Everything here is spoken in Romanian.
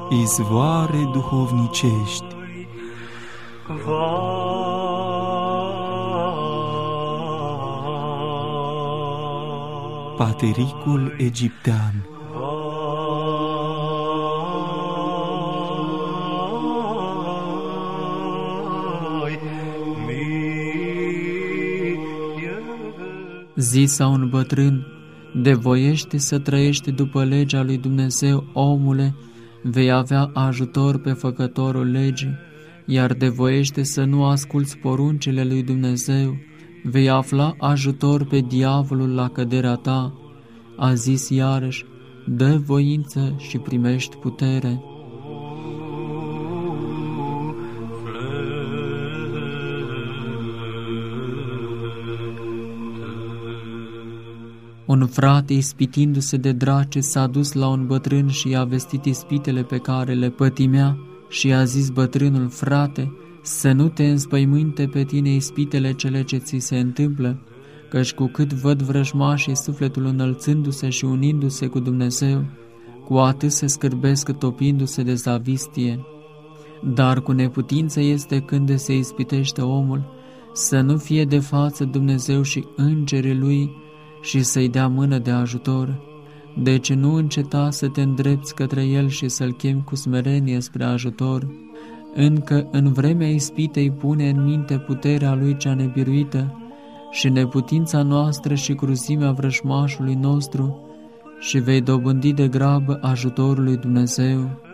izvoare duhovnicești. Patericul egiptean. Zisa un bătrân: de voiește să trăiești după legea lui Dumnezeu, omule, vei avea ajutor pe făcătorul legii, iar de voiește să nu asculți poruncile lui Dumnezeu, vei afla ajutor pe diavolul la căderea ta. A zis iarăși: dă voință și primești putere. Un frate, ispitindu-se de drace, s-a dus la un bătrân și i-a vestit ispitele pe care le pătimea și i-a zis bătrânul: frate, să nu te înspăimânte pe tine ispitele cele ce ți se întâmplă, căci cu cât văd vrăjmașii sufletul înălțându-se și unindu-se cu Dumnezeu, cu atât se scârbesc topindu-se de zavistie. Dar cu neputință este când se ispitește omul să nu fie de față Dumnezeu și îngerii Lui și să-i dea mână de ajutor. Deci nu înceta să te îndrepți către El și să-L chemi cu smerenie spre ajutor. Încă în vremea ispitei pune în minte puterea Lui cea nebiruită și neputința noastră și cruzimea vrăjmașului nostru și vei dobândi de grabă ajutorul lui Dumnezeu.